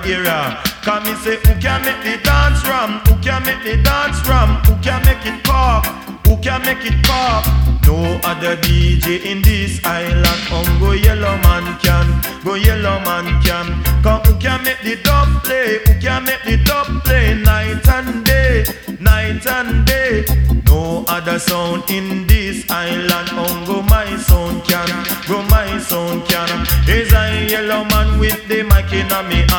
area. Come me say, who can make the dance ram? Who can make the dance ram? Who can make it pop? Who can make it pop? No other DJ in this island. Go Yellow Man can, go Yellow Man can. Come who can make the dub play? Who can make the dub play? Night and day, night and day. No other sound in this island. Go my sound can, go my sound can. Is a Yellow Man with the mic in me.